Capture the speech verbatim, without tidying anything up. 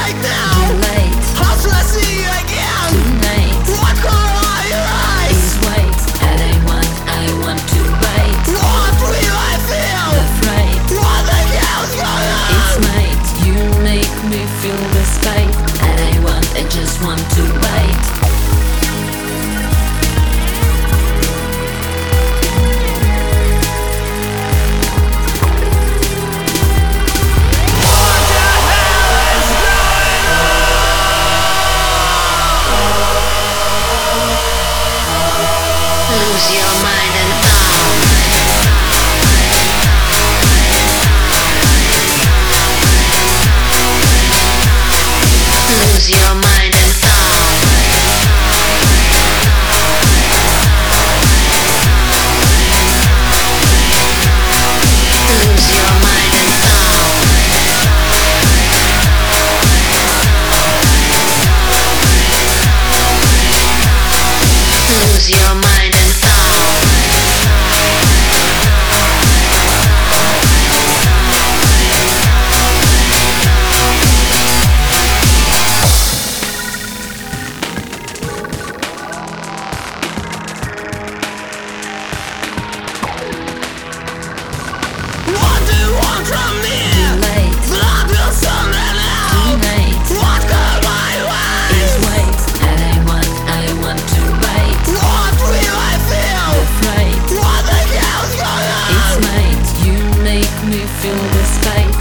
right now. You're late. How should I see you again? Tonight What color are your eyes? is white, and I want, I want to bite. What will I feel? Afraid What the hell's going on? it's night. You make me feel the spite, and I want, I just want to bite. Lose your mind and thought. Lose your mind and thought. Lose your mind and thought. Lose your mind and thought. What do you want from me? You're late. Blood will thunder now. Tonight What color are your eyes? is white, and I want, I want to bite. What will I feel? Afraid What the hell's going on? it's night. You make me feel the spite,